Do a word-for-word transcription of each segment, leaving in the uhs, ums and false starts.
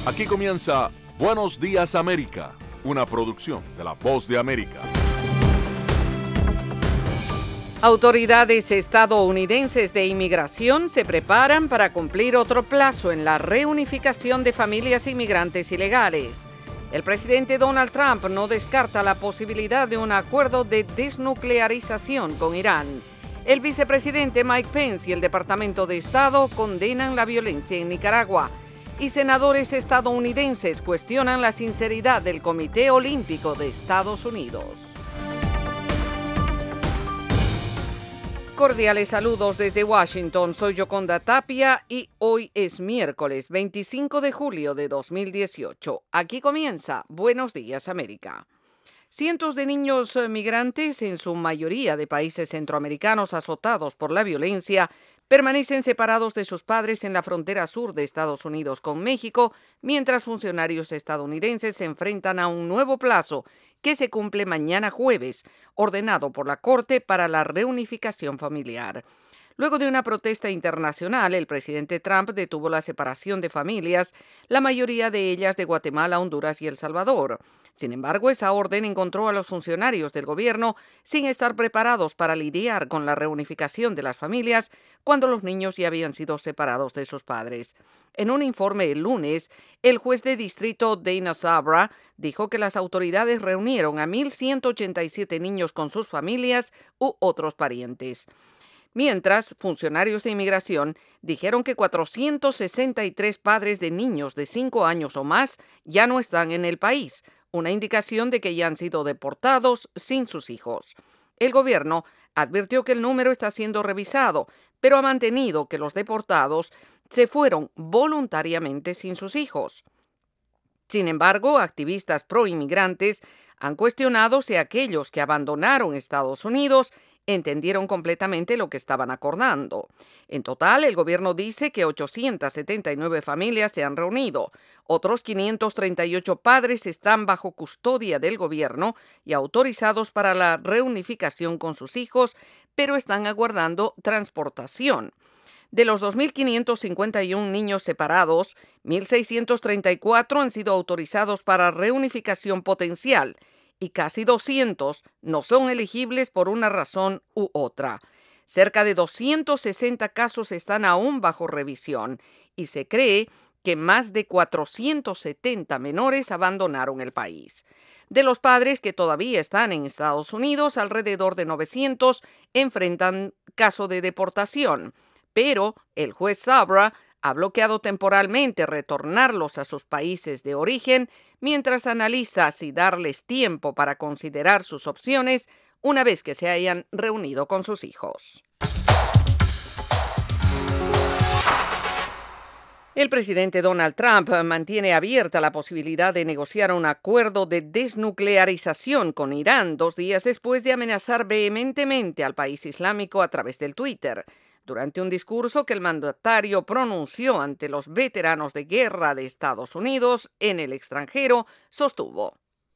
Aquí comienza Buenos Días América, una producción de La Voz de América. Autoridades estadounidenses de inmigración se preparan para cumplir otro plazo en la reunificación de familias inmigrantes ilegales. El presidente Donald Trump no descarta la posibilidad de un acuerdo de desnuclearización con Irán. El vicepresidente Mike Pence y el Departamento de Estado condenan la violencia en Nicaragua. Y senadores estadounidenses cuestionan la sinceridad del Comité Olímpico de Estados Unidos. Cordiales saludos desde Washington, soy Yoconda Tapia y hoy es miércoles veinticinco de julio de dos mil dieciocho. Aquí comienza Buenos Días América. Cientos de niños migrantes, en su mayoría de países centroamericanos azotados por la violencia, permanecen separados de sus padres en la frontera sur de Estados Unidos con México, mientras funcionarios estadounidenses se enfrentan a un nuevo plazo que se cumple mañana jueves, ordenado por la Corte para la reunificación familiar. Luego de una protesta internacional, el presidente Trump detuvo la separación de familias, la mayoría de ellas de Guatemala, Honduras y El Salvador. Sin embargo, esa orden encontró a los funcionarios del gobierno sin estar preparados para lidiar con la reunificación de las familias cuando los niños ya habían sido separados de sus padres. En un informe el lunes, el juez de distrito Dana Sabra dijo que las autoridades reunieron a mil ciento ochenta y siete niños con sus familias u otros parientes. Mientras, funcionarios de inmigración dijeron que cuatrocientos sesenta y tres padres de niños de cinco años o más ya no están en el país, una indicación de que ya han sido deportados sin sus hijos. El gobierno advirtió que el número está siendo revisado, pero ha mantenido que los deportados se fueron voluntariamente sin sus hijos. Sin embargo, activistas pro-inmigrantes han cuestionado si aquellos que abandonaron Estados Unidos entendieron completamente lo que estaban acordando. En total, el gobierno dice que ochocientas setenta y nueve familias se han reunido. Otros quinientos treinta y ocho padres están bajo custodia del gobierno y autorizados para la reunificación con sus hijos, pero están aguardando transportación. De los dos mil quinientos cincuenta y uno niños separados, mil seiscientos treinta y cuatro han sido autorizados para reunificación potencial, y casi doscientos no son elegibles por una razón u otra. Cerca de doscientos sesenta casos están aún bajo revisión y se cree que más de cuatrocientos setenta menores abandonaron el país. De los padres que todavía están en Estados Unidos, alrededor de novecientos enfrentan caso de deportación, pero el juez Sabra ha bloqueado temporalmente retornarlos a sus países de origen mientras analiza si darles tiempo para considerar sus opciones una vez que se hayan reunido con sus hijos. El presidente Donald Trump mantiene abierta la posibilidad de negociar un acuerdo de desnuclearización con Irán dos días después de amenazar vehementemente al país islámico a través del Twitter. Durante un discurso que el mandatario pronunció ante los veteranos de guerra de Estados Unidos en el extranjero, sostuvo: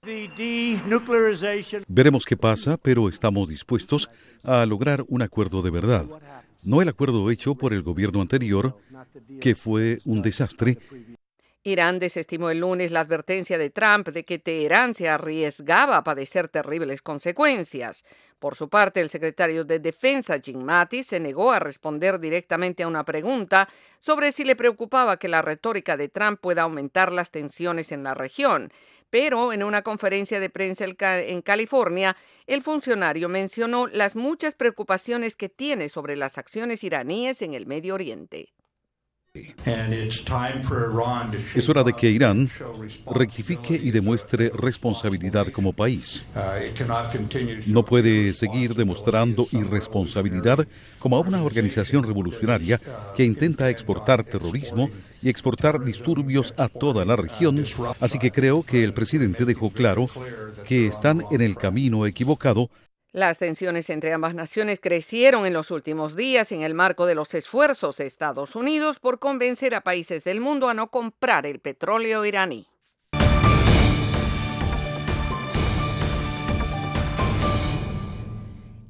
Veremos qué pasa, pero estamos dispuestos a lograr un acuerdo de verdad. No el acuerdo hecho por el gobierno anterior, que fue un desastre. Irán desestimó el lunes la advertencia de Trump de que Teherán se arriesgaba a padecer terribles consecuencias. Por su parte, el secretario de Defensa, Jim Mattis, se negó a responder directamente a una pregunta sobre si le preocupaba que la retórica de Trump pueda aumentar las tensiones en la región. Pero en una conferencia de prensa en California, el funcionario mencionó las muchas preocupaciones que tiene sobre las acciones iraníes en el Medio Oriente. Es hora de que Irán rectifique y demuestre responsabilidad como país. No puede seguir demostrando irresponsabilidad como a una organización revolucionaria que intenta exportar terrorismo y exportar disturbios a toda la región. Así que creo que el presidente dejó claro que están en el camino equivocado. Las tensiones entre ambas naciones crecieron en los últimos días en el marco de los esfuerzos de Estados Unidos por convencer a países del mundo a no comprar el petróleo iraní.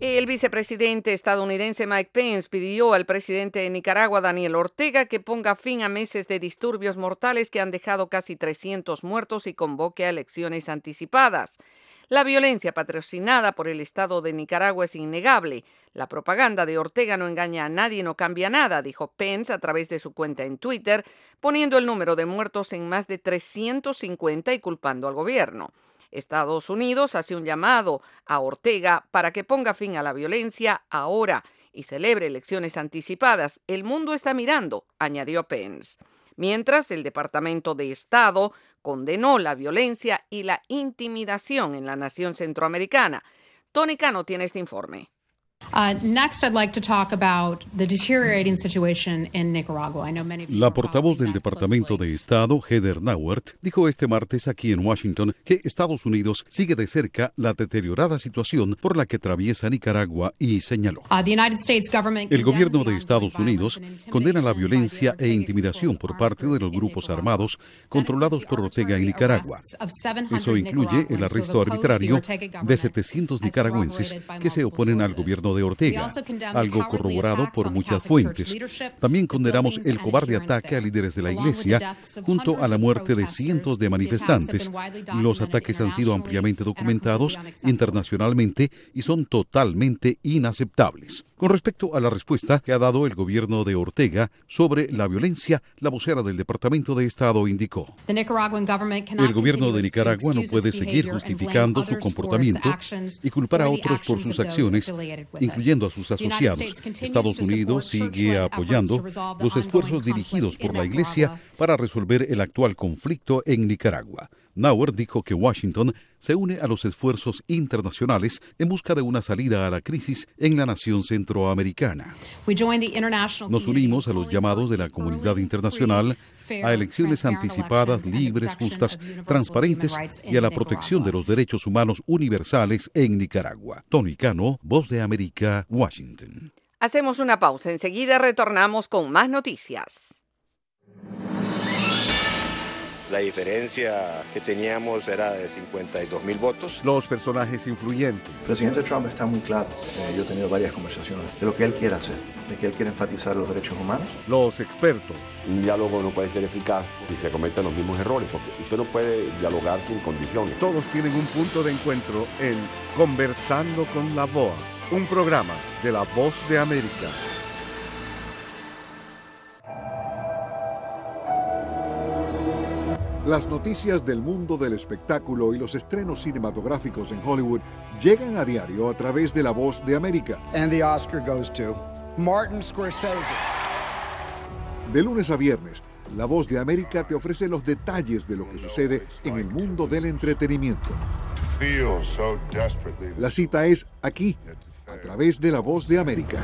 El vicepresidente estadounidense Mike Pence pidió al presidente de Nicaragua, Daniel Ortega, que ponga fin a meses de disturbios mortales que han dejado casi trescientos muertos y convoque a elecciones anticipadas. La violencia patrocinada por el Estado de Nicaragua es innegable. La propaganda de Ortega no engaña a nadie y no cambia nada, dijo Pence a través de su cuenta en Twitter, poniendo el número de muertos en más de trescientos cincuenta y culpando al gobierno. Estados Unidos hace un llamado a Ortega para que ponga fin a la violencia ahora y celebre elecciones anticipadas. El mundo está mirando, añadió Pence. Mientras, el Departamento de Estado condenó la violencia y la intimidación en la nación centroamericana. Tony Cano tiene este informe. Uh, next, I'd like to talk about the deteriorating situation in Nicaragua. I know many of you La portavoz del Departamento de Estado, Heather Nauert, dijo este martes aquí en Washington que Estados Unidos sigue de cerca la deteriorada situación por la que atraviesa Nicaragua y señaló. Uh, the United States government El gobierno de Estados Unidos condena la violencia e intimidación por parte de los grupos armados controlados por Ortega en Nicaragua. Eso incluye el arresto arbitrario de setecientos nicaragüenses que se oponen al gobierno de Ortega, algo corroborado por muchas fuentes. También condenamos el cobarde ataque a líderes de la Iglesia, junto a la muerte de cientos de manifestantes. Los ataques han sido ampliamente documentados internacionalmente y son totalmente inaceptables. Con respecto a la respuesta que ha dado el gobierno de Ortega sobre la violencia, la vocera del Departamento de Estado indicó: el gobierno de Nicaragua no puede seguir justificando su comportamiento y culpar a otros por sus acciones, incluyendo a sus asociados. Estados Unidos sigue apoyando los esfuerzos dirigidos por la Iglesia para resolver el actual conflicto en Nicaragua. Nauert dijo que Washington se une a los esfuerzos internacionales en busca de una salida a la crisis en la nación centroamericana. Nos unimos a los llamados de la comunidad internacional a elecciones anticipadas, libres, justas, transparentes y a la protección de los derechos humanos universales en Nicaragua. Tony Cano, Voz de América, Washington. Hacemos una pausa. Enseguida retornamos con más noticias. La diferencia que teníamos era de cincuenta y dos mil votos. Los personajes influyentes. El presidente Trump está muy claro. Eh, yo he tenido varias conversaciones de lo que él quiere hacer, de que él quiere enfatizar los derechos humanos. Los expertos. Un diálogo no puede ser eficaz si se cometen los mismos errores, porque usted no puede dialogar sin condiciones. Todos tienen un punto de encuentro en Conversando con la V O A, un programa de La Voz de América. Las noticias del mundo del espectáculo y los estrenos cinematográficos en Hollywood llegan a diario a través de La Voz de América. And the Oscar goes to Martin Scorsese. De lunes a viernes, La Voz de América te ofrece los detalles de lo que sucede en el mundo del entretenimiento. La cita es aquí, a través de La Voz de América.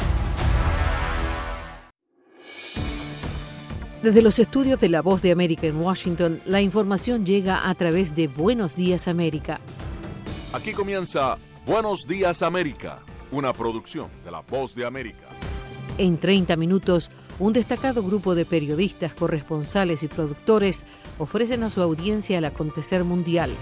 Desde los estudios de La Voz de América en Washington, la información llega a través de Buenos Días América. Aquí comienza Buenos Días América, una producción de La Voz de América. En treinta minutos, un destacado grupo de periodistas, corresponsales y productores ofrecen a su audiencia el acontecer mundial.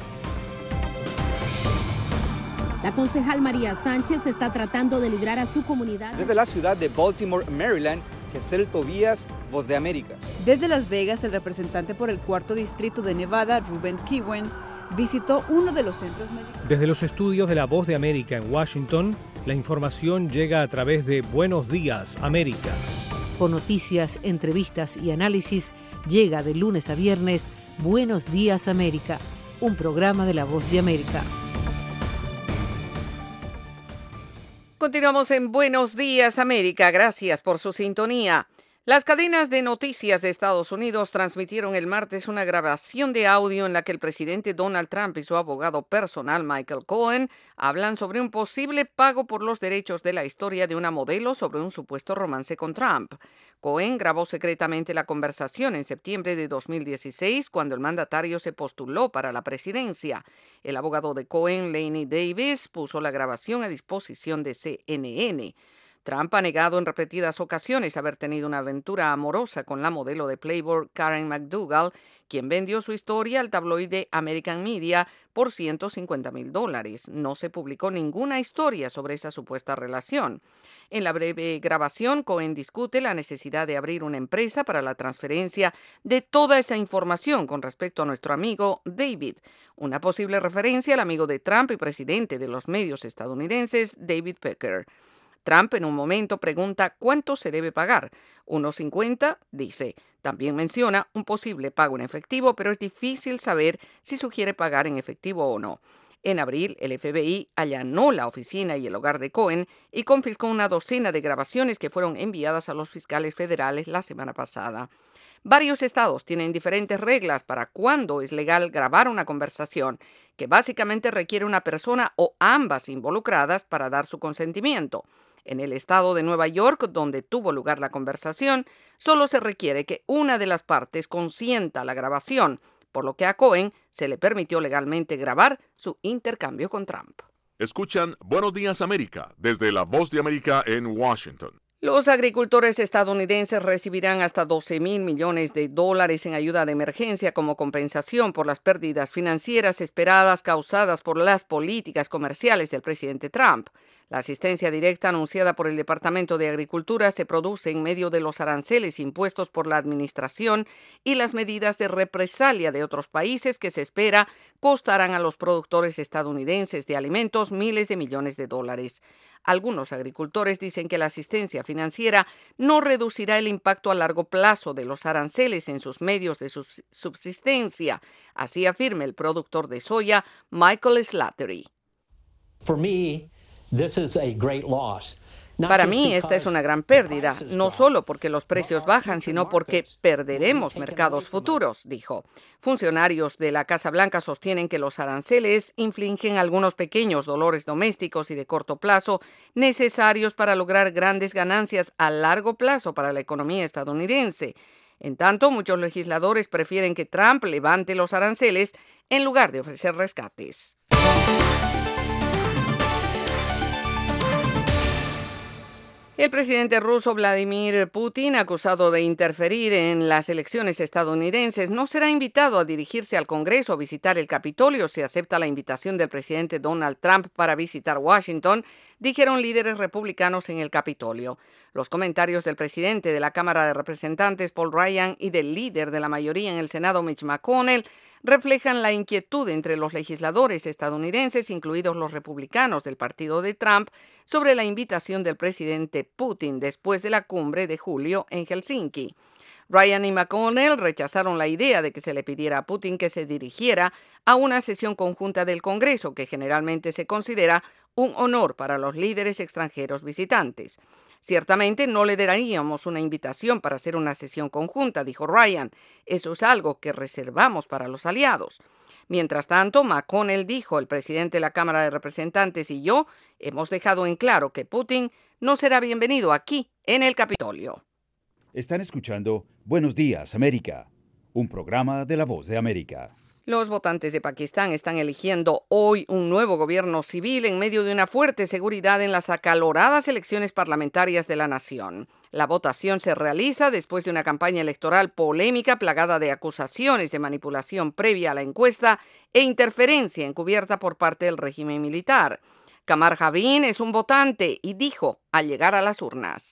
La concejal María Sánchez está tratando de librar a su comunidad. Desde la ciudad de Baltimore, Maryland, Gesell Tobías, Voz de América. Desde Las Vegas, el representante por el cuarto distrito de Nevada, Ruben Kiwen, visitó uno de los centros médicos. Desde los estudios de La Voz de América en Washington, la información llega a través de Buenos Días América. Con noticias, entrevistas y análisis, llega de lunes a viernes Buenos Días América, un programa de La Voz de América. Continuamos en Buenos Días América. Gracias por su sintonía. Las cadenas de noticias de Estados Unidos transmitieron el martes una grabación de audio en la que el presidente Donald Trump y su abogado personal Michael Cohen hablan sobre un posible pago por los derechos de la historia de una modelo sobre un supuesto romance con Trump. Cohen grabó secretamente la conversación en septiembre de dos mil dieciséis, cuando el mandatario se postuló para la presidencia. El abogado de Cohen, Laney Davis, puso la grabación a disposición de C N N. Trump ha negado en repetidas ocasiones haber tenido una aventura amorosa con la modelo de Playboy Karen McDougal, quien vendió su historia al tabloide American Media por ciento cincuenta mil dólares. No se publicó ninguna historia sobre esa supuesta relación. En la breve grabación, Cohen discute la necesidad de abrir una empresa para la transferencia de toda esa información con respecto a nuestro amigo David, una posible referencia al amigo de Trump y presidente de los medios estadounidenses, David Pecker. Trump en un momento pregunta cuánto se debe pagar. uno cincuenta, dice. También menciona un posible pago en efectivo, pero es difícil saber si sugiere pagar en efectivo o no. En abril, el F B I allanó la oficina y el hogar de Cohen y confiscó una docena de grabaciones que fueron enviadas a los fiscales federales la semana pasada. Varios estados tienen diferentes reglas para cuándo es legal grabar una conversación, que básicamente requiere una persona o ambas involucradas para dar su consentimiento. En el estado de Nueva York, donde tuvo lugar la conversación, solo se requiere que una de las partes consienta la grabación, por lo que a Cohen se le permitió legalmente grabar su intercambio con Trump. Escuchan Buenos Días América desde La Voz de América en Washington. Los agricultores estadounidenses recibirán hasta doce mil millones de dólares en ayuda de emergencia como compensación por las pérdidas financieras esperadas causadas por las políticas comerciales del presidente Trump. La asistencia directa anunciada por el Departamento de Agricultura se produce en medio de los aranceles impuestos por la administración y las medidas de represalia de otros países que se espera costarán a los productores estadounidenses de alimentos miles de millones de dólares. Algunos agricultores dicen que la asistencia financiera no reducirá el impacto a largo plazo de los aranceles en sus medios de subsistencia, así afirma el productor de soya Michael Slattery. For me, this is a great loss. Para mí esta es una gran pérdida, no solo porque los precios bajan, sino porque perderemos mercados futuros, dijo. Funcionarios de la Casa Blanca sostienen que los aranceles infligen algunos pequeños dolores domésticos y de corto plazo necesarios para lograr grandes ganancias a largo plazo para la economía estadounidense. En tanto, muchos legisladores prefieren que Trump levante los aranceles en lugar de ofrecer rescates. El presidente ruso Vladimir Putin, acusado de interferir en las elecciones estadounidenses, no será invitado a dirigirse al Congreso o visitar el Capitolio si acepta la invitación del presidente Donald Trump para visitar Washington, dijeron líderes republicanos en el Capitolio. Los comentarios del presidente de la Cámara de Representantes, Paul Ryan, y del líder de la mayoría en el Senado, Mitch McConnell, reflejan la inquietud entre los legisladores estadounidenses, incluidos los republicanos del partido de Trump, sobre la invitación del presidente Putin después de la cumbre de julio en Helsinki. Ryan y McConnell rechazaron la idea de que se le pidiera a Putin que se dirigiera a una sesión conjunta del Congreso, que generalmente se considera un honor para los líderes extranjeros visitantes. Ciertamente no le daríamos una invitación para hacer una sesión conjunta, dijo Ryan. Eso es algo que reservamos para los aliados. Mientras tanto, McConnell dijo, el presidente de la Cámara de Representantes y yo hemos dejado en claro que Putin no será bienvenido aquí en el Capitolio. Están escuchando Buenos Días, América, un programa de La Voz de América. Los votantes de Pakistán están eligiendo hoy un nuevo gobierno civil en medio de una fuerte seguridad en las acaloradas elecciones parlamentarias de la nación. La votación se realiza después de una campaña electoral polémica plagada de acusaciones de manipulación previa a la encuesta e interferencia encubierta por parte del régimen militar. Qamar Javid es un votante y dijo al llegar a las urnas: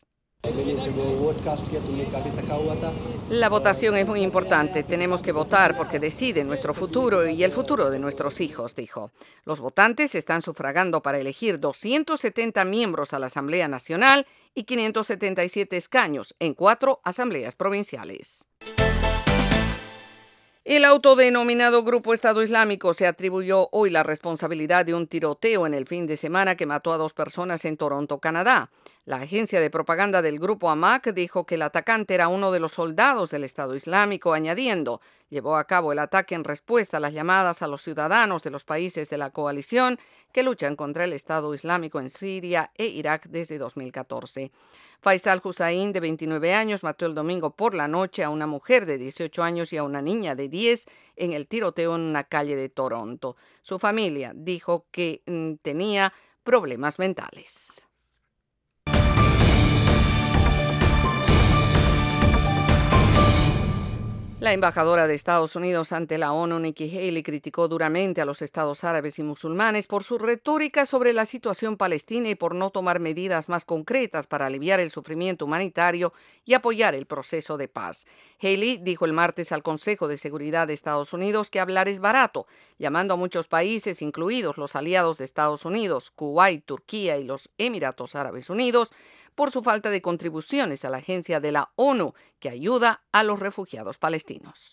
la votación es muy importante. Tenemos que votar porque decide nuestro futuro y el futuro de nuestros hijos, dijo. Los votantes están sufragando para elegir doscientos setenta miembros a la Asamblea Nacional y quinientos setenta y siete escaños en cuatro asambleas provinciales. El autodenominado Grupo Estado Islámico se atribuyó hoy la responsabilidad de un tiroteo en el fin de semana que mató a dos personas en Toronto, Canadá. La agencia de propaganda del grupo Amaq dijo que el atacante era uno de los soldados del Estado Islámico, añadiendo, llevó a cabo el ataque en respuesta a las llamadas a los ciudadanos de los países de la coalición que luchan contra el Estado Islámico en Siria e Irak desde dos mil catorce. Faisal Hussain, de veintinueve años, mató el domingo por la noche a una mujer de dieciocho años y a una niña de diez en el tiroteo en una calle de Toronto. Su familia dijo que mm, tenía problemas mentales. La embajadora de Estados Unidos ante la ONU, Nikki Haley, criticó duramente a los estados árabes y musulmanes por su retórica sobre la situación palestina y por no tomar medidas más concretas para aliviar el sufrimiento humanitario y apoyar el proceso de paz. Haley dijo el martes al Consejo de Seguridad de Estados Unidos que hablar es barato, llamando a muchos países, incluidos los aliados de Estados Unidos, Kuwait, Turquía y los Emiratos Árabes Unidos, por su falta de contribuciones a la agencia de la ONU que ayuda a los refugiados palestinos.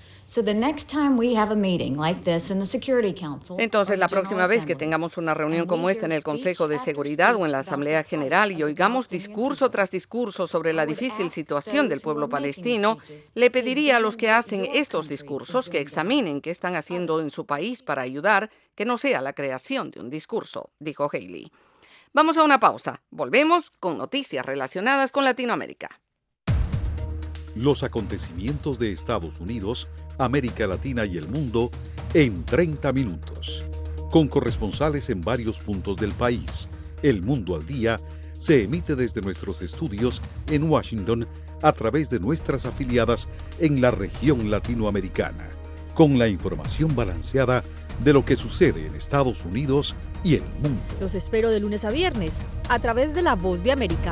Entonces, la próxima vez que tengamos una reunión como esta en el Consejo de Seguridad o en la Asamblea General y oigamos discurso tras discurso sobre la difícil situación del pueblo palestino, le pediría a los que hacen estos discursos que examinen qué están haciendo en su país para ayudar, que no sea la creación de un discurso, dijo Haley. Vamos a una pausa. Volvemos con noticias relacionadas con Latinoamérica. Los acontecimientos de Estados Unidos, América Latina y el mundo en treinta minutos. Con corresponsales en varios puntos del país. El Mundo al Día se emite desde nuestros estudios en Washington a través de nuestras afiliadas en la región latinoamericana. Con la información balanceada de lo que sucede en Estados Unidos y el mundo. Los espero de lunes a viernes a través de La Voz de América.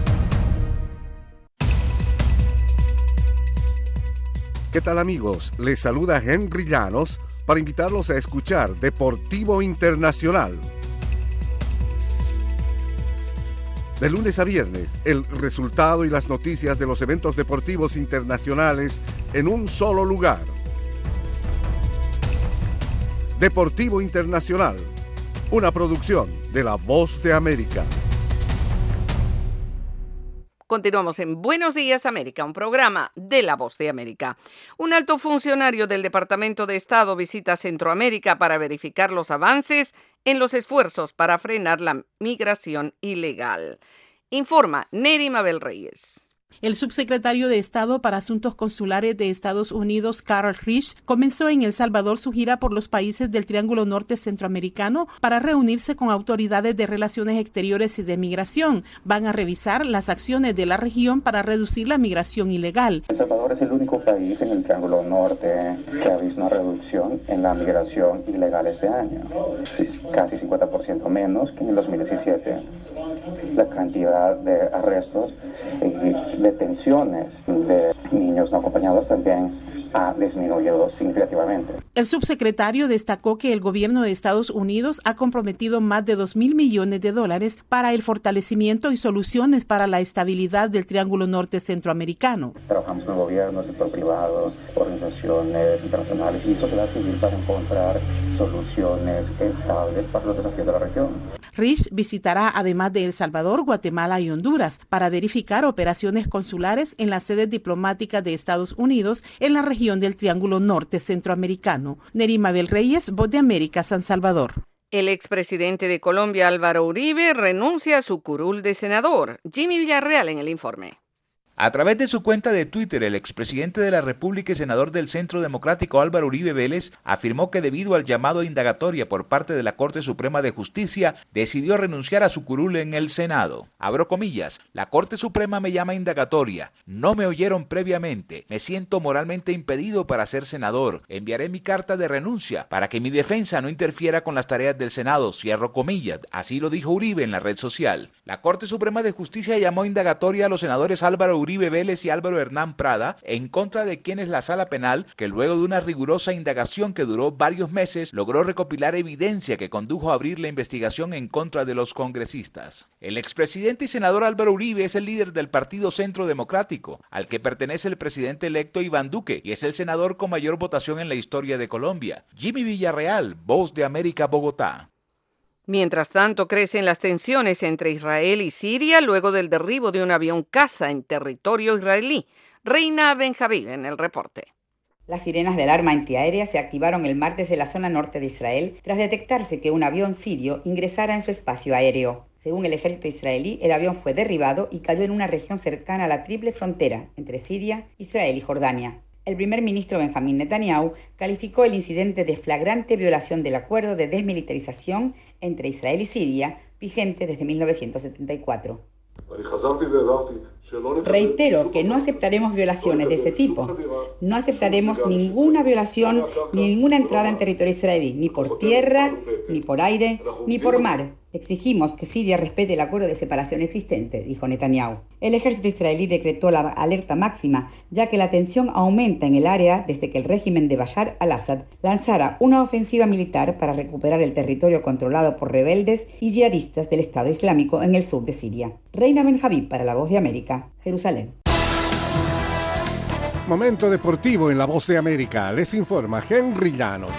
¿Qué tal, amigos? Les saluda Henry Llanos para invitarlos a escuchar Deportivo Internacional. De lunes a viernes, el resultado y las noticias de los eventos deportivos internacionales en un solo lugar. Deportivo Internacional, una producción de La Voz de América. Continuamos en Buenos Días América, un programa de La Voz de América. Un alto funcionario del Departamento de Estado visita Centroamérica para verificar los avances en los esfuerzos para frenar la migración ilegal. Informa Neri Mabel Reyes. El subsecretario de Estado para Asuntos Consulares de Estados Unidos, Carl Risch, comenzó en El Salvador su gira por los países del Triángulo Norte Centroamericano para reunirse con autoridades de Relaciones Exteriores y de Migración. Van a revisar las acciones de la región para reducir la migración ilegal. El Salvador es el único país en el Triángulo Norte que ha visto una reducción en la migración ilegal este año. Es casi cincuenta por ciento menos que en el dos mil diecisiete. La cantidad de arrestos y detenciones de niños no acompañados también ha disminuido significativamente. El subsecretario destacó que el gobierno de Estados Unidos ha comprometido más de dos mil millones de dólares para el fortalecimiento y soluciones para la estabilidad del Triángulo Norte Centroamericano. Trabajamos con el gobierno, sector privado, organizaciones internacionales y sociedad civil para encontrar soluciones estables para los desafíos de la región. Risch visitará, además de El Salvador, Guatemala y Honduras, para verificar operaciones consulares en las sedes diplomáticas de Estados Unidos en la región del Triángulo Norte Centroamericano. Neri Mabel Reyes, Voz de América, San Salvador. El expresidente de Colombia, Álvaro Uribe, renuncia a su curul de senador. Jimmy Villarreal en el informe. A través de su cuenta de Twitter, el expresidente de la República y senador del Centro Democrático Álvaro Uribe Vélez afirmó que debido al llamado a indagatoria por parte de la Corte Suprema de Justicia, decidió renunciar a su curul en el Senado. Abro comillas, la Corte Suprema me llama a indagatoria, no me oyeron previamente, me siento moralmente impedido para ser senador, enviaré mi carta de renuncia para que mi defensa no interfiera con las tareas del Senado, cierro comillas, así lo dijo Uribe en la red social. La Corte Suprema de Justicia llamó a indagatoria a los senadores Álvaro Uribe Uribe Vélez y Álvaro Hernán Prada en contra de quienes la Sala Penal, que luego de una rigurosa indagación que duró varios meses, logró recopilar evidencia que condujo a abrir la investigación en contra de los congresistas. El expresidente y senador Álvaro Uribe es el líder del Partido Centro Democrático, al que pertenece el presidente electo Iván Duque, y es el senador con mayor votación en la historia de Colombia. Jimmy Villarreal, Voz de América, Bogotá. Mientras tanto, crecen las tensiones entre Israel y Siria luego del derribo de un avión caza en territorio israelí. Reina Benjavid en el reporte. Las sirenas de alarma antiaérea se activaron el martes en la zona norte de Israel tras detectarse que un avión sirio ingresara en su espacio aéreo. Según el ejército israelí, el avión fue derribado y cayó en una región cercana a la triple frontera entre Siria, Israel y Jordania. El primer ministro Benjamín Netanyahu calificó el incidente de flagrante violación del acuerdo de desmilitarización entre Israel y Siria, vigente desde mil novecientos setenta y cuatro. Reitero que no aceptaremos violaciones de ese tipo. No aceptaremos ninguna violación ni ninguna entrada en territorio israelí, ni por tierra, ni por aire, ni por mar. Exigimos que Siria respete el acuerdo de separación existente, dijo Netanyahu. El ejército israelí decretó la alerta máxima, ya que la tensión aumenta en el área desde que el régimen de Bashar al-Assad lanzara una ofensiva militar para recuperar el territorio controlado por rebeldes y yihadistas del Estado Islámico en el sur de Siria. Reina Ben-Habib para La Voz de América, Jerusalén. Momento deportivo en La Voz de América. Les informa Henry Llanos.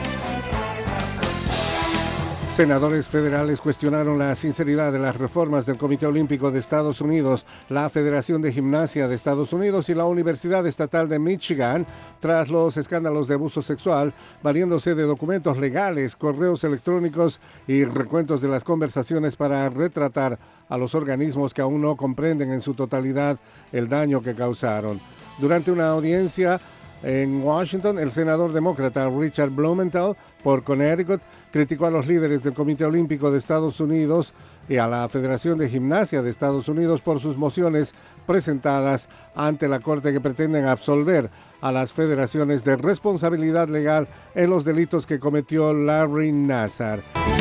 Senadores federales cuestionaron la sinceridad de las reformas del Comité Olímpico de Estados Unidos, la Federación de Gimnasia de Estados Unidos y la Universidad Estatal de Michigan tras los escándalos de abuso sexual, valiéndose de documentos legales, correos electrónicos y recuentos de las conversaciones para retratar a los organismos que aún no comprenden en su totalidad el daño que causaron. Durante una audiencia en Washington, el senador demócrata Richard Blumenthal por Connecticut criticó a los líderes del Comité Olímpico de Estados Unidos y a la Federación de Gimnasia de Estados Unidos por sus mociones presentadas ante la Corte que pretenden absolver a las federaciones de responsabilidad legal en los delitos que cometió Larry Nassar.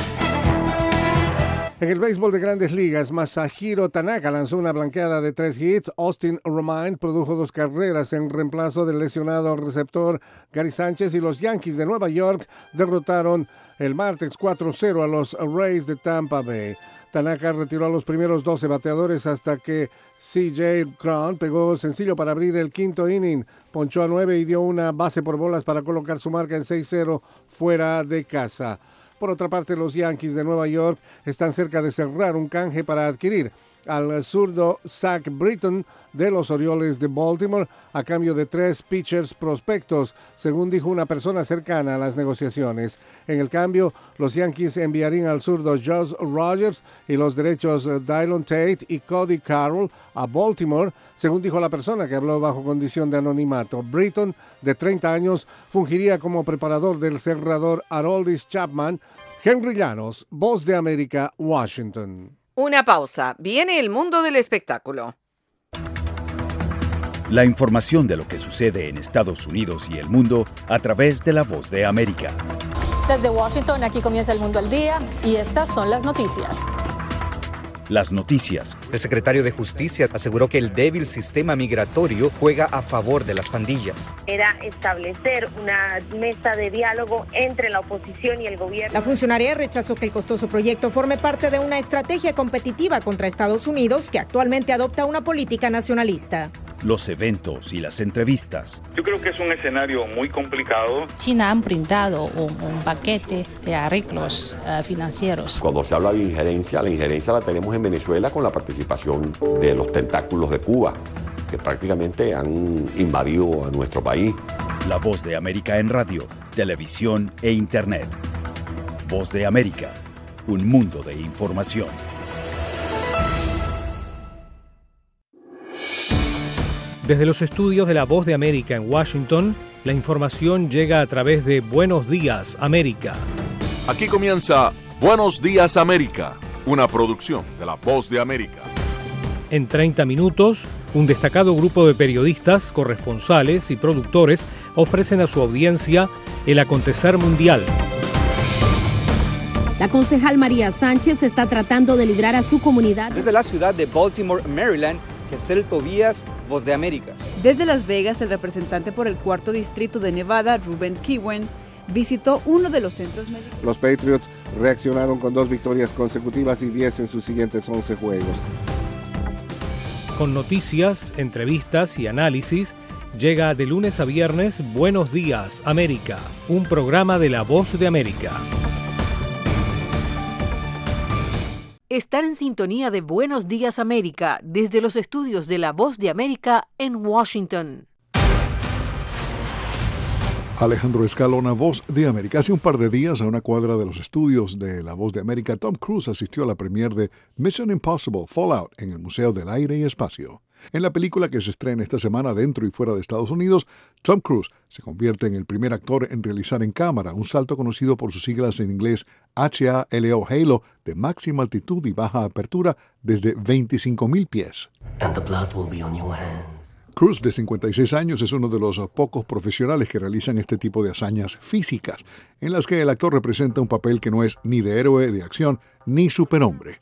En el béisbol de Grandes Ligas, Masahiro Tanaka lanzó una blanqueada de tres hits. Austin Romine produjo dos carreras en reemplazo del lesionado receptor Gary Sánchez y los Yankees de Nueva York derrotaron el martes cuatro cero a los Rays de Tampa Bay. Tanaka retiró a los primeros doce bateadores hasta que C J Cron pegó sencillo para abrir el quinto inning, ponchó a nueve y dio una base por bolas para colocar su marca en seis cero fuera de casa. Por otra parte, los Yankees de Nueva York están cerca de cerrar un canje para adquirir al zurdo Zach Britton de los Orioles de Baltimore a cambio de tres pitchers prospectos, según dijo una persona cercana a las negociaciones. En el cambio, los Yankees enviarían al zurdo Josh Rogers y los derechos Dylan Tate y Cody Carroll a Baltimore, según dijo la persona que habló bajo condición de anonimato. Britton, de treinta años, fungiría como preparador del cerrador Aroldis Chapman. Henry Llanos, Voz de América, Washington. Una pausa. Viene el mundo del espectáculo. La información de lo que sucede en Estados Unidos y el mundo a través de La Voz de América. Desde Washington, aquí comienza El Mundo al Día y estas son las noticias. Las noticias. El secretario de Justicia aseguró que el débil sistema migratorio juega a favor de las pandillas. Era establecer una mesa de diálogo entre la oposición y el gobierno. La funcionaria rechazó que el costoso proyecto forme parte de una estrategia competitiva contra Estados Unidos, que actualmente adopta una política nacionalista. Los eventos y las entrevistas. Yo creo que es un escenario muy complicado. China ha brindado un, un paquete de arreglos uh, financieros. Cuando se habla de injerencia, la injerencia la tenemos en Venezuela con la participación de los tentáculos de Cuba, que prácticamente han invadido a nuestro país. La Voz de América en radio, televisión e internet. Voz de América, un mundo de información. Desde los estudios de La Voz de América en Washington, la información llega a través de Buenos Días, América. Aquí comienza Buenos Días, América, una producción de La Voz de América. En treinta minutos, un destacado grupo de periodistas, corresponsales y productores ofrecen a su audiencia el acontecer mundial. La concejal María Sánchez está tratando de librar a su comunidad. Desde la ciudad de Baltimore, Maryland, Gesell Tobías, Voz de América. Desde Las Vegas, el representante por el cuarto distrito de Nevada, Ruben Kiwen, visitó uno de los centros médicos. Los Patriots reaccionaron con dos victorias consecutivas y diez en sus siguientes once juegos. Con noticias, entrevistas y análisis, llega de lunes a viernes Buenos Días, América, un programa de La Voz de América. Están en sintonía de Buenos Días América desde los estudios de La Voz de América en Washington. Alejandro Escalona, Voz de América. Hace un par de días, a una cuadra de los estudios de La Voz de América, Tom Cruise asistió a la premiere de Mission Impossible Fallout en el Museo del Aire y Espacio. En la película que se estrena esta semana dentro y fuera de Estados Unidos, Tom Cruise se convierte en el primer actor en realizar en cámara un salto conocido por sus siglas en inglés H A L O, Halo, de máxima altitud y baja apertura desde veinticinco mil pies. And the blood will be on your hands. Cruise, de cincuenta y seis años, es uno de los pocos profesionales que realizan este tipo de hazañas físicas, en las que el actor representa un papel que no es ni de héroe de acción ni superhombre.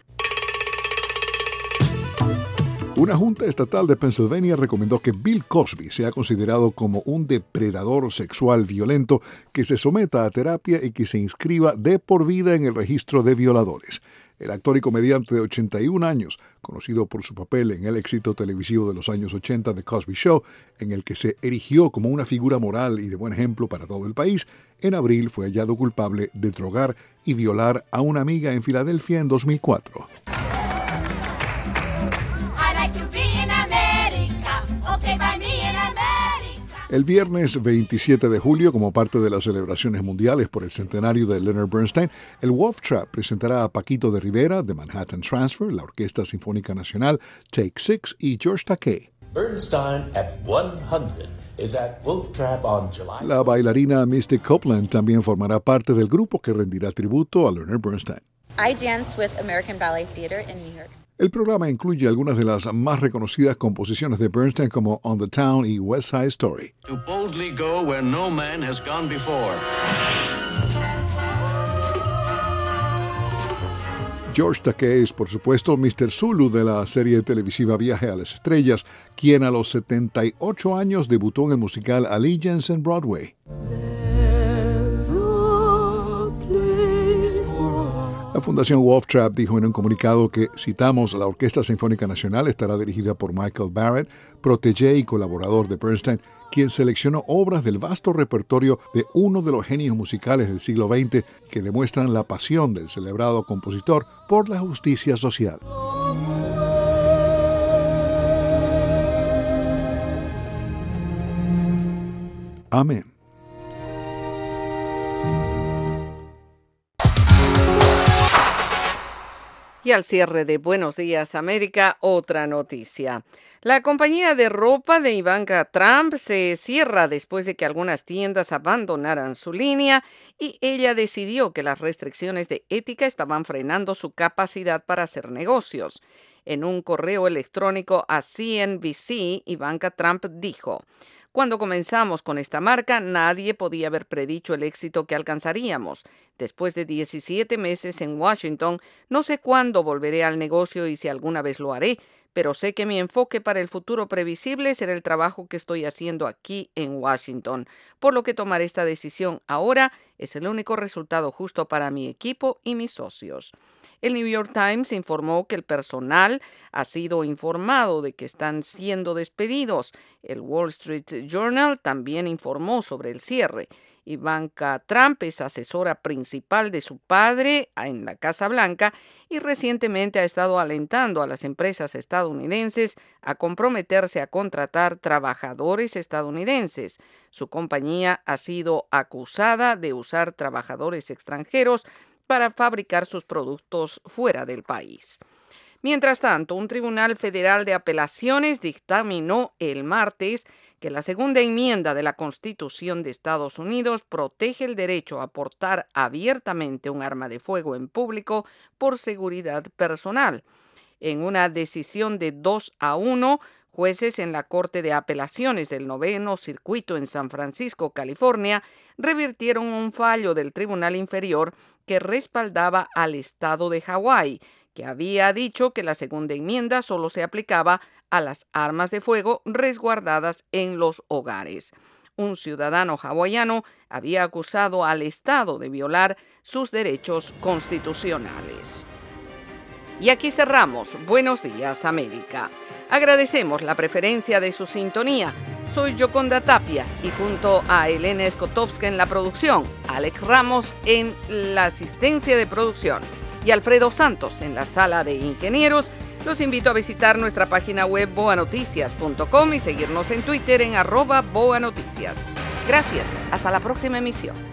Una junta estatal de Pennsylvania recomendó que Bill Cosby sea considerado como un depredador sexual violento, que se someta a terapia y que se inscriba de por vida en el registro de violadores. El actor y comediante de ochenta y un años, conocido por su papel en el éxito televisivo de los años ochenta The Cosby Show, en el que se erigió como una figura moral y de buen ejemplo para todo el país, en abril fue hallado culpable de drogar y violar a una amiga en Filadelfia en dos mil cuatro. El viernes veintisiete de julio, como parte de las celebraciones mundiales por el centenario de Leonard Bernstein, el Wolf Trap presentará a Paquito de Rivera, de Manhattan Transfer, la Orquesta Sinfónica Nacional, Take Six y George Takei. Bernstein at one hundred is at Wolf Trap on July. La bailarina Mystic Copeland también formará parte del grupo que rendirá tributo a Leonard Bernstein. I dance with American Ballet Theatre in New York. El programa incluye algunas de las más reconocidas composiciones de Bernstein como On the Town y West Side Story. To boldly go where no man has gone before. George Takei es, por supuesto, mister Zulu de la serie televisiva Viaje a las Estrellas, quien a los setenta y ocho años debutó en el musical Allegiance en Broadway. La Fundación Wolf Trap dijo en un comunicado que, citamos, la Orquesta Sinfónica Nacional estará dirigida por Michael Barrett, protégé y colaborador de Bernstein, quien seleccionó obras del vasto repertorio de uno de los genios musicales del siglo veinte que demuestran la pasión del celebrado compositor por la justicia social. Amén. Y al cierre de Buenos Días América, otra noticia. La compañía de ropa de Ivanka Trump se cierra después de que algunas tiendas abandonaran su línea y ella decidió que las restricciones de ética estaban frenando su capacidad para hacer negocios. En un correo electrónico a C N B C, Ivanka Trump dijo: Cuando comenzamos con esta marca, nadie podía haber predicho el éxito que alcanzaríamos. Después de diecisiete meses en Washington, no sé cuándo volveré al negocio y si alguna vez lo haré, pero sé que mi enfoque para el futuro previsible será el trabajo que estoy haciendo aquí en Washington. Por lo que tomar esta decisión ahora es el único resultado justo para mi equipo y mis socios. El New York Times informó que el personal ha sido informado de que están siendo despedidos. El Wall Street Journal también informó sobre el cierre. Ivanka Trump es asesora principal de su padre en la Casa Blanca y recientemente ha estado alentando a las empresas estadounidenses a comprometerse a contratar trabajadores estadounidenses. Su compañía ha sido acusada de usar trabajadores extranjeros para fabricar sus productos fuera del país. Mientras tanto, un tribunal federal de apelaciones dictaminó el martes que la segunda enmienda de la Constitución de Estados Unidos protege el derecho a portar abiertamente un arma de fuego en público por seguridad personal. En una decisión de dos a uno, jueces en la Corte de Apelaciones del Noveno Circuito en San Francisco, California, revirtieron un fallo del Tribunal Inferior que respaldaba al estado de Hawái, que había dicho que la segunda enmienda solo se aplicaba a las armas de fuego resguardadas en los hogares. Un ciudadano hawaiano había acusado al Estado de violar sus derechos constitucionales. Y aquí cerramos Buenos Días América. Agradecemos la preferencia de su sintonía. Soy Yoconda Tapia y junto a Elena Skotowska en la producción, Alex Ramos en la asistencia de producción y Alfredo Santos en la sala de ingenieros, los invito a visitar nuestra página web boa noticias punto com y seguirnos en Twitter en arroba boanoticias. Gracias. Hasta la próxima emisión.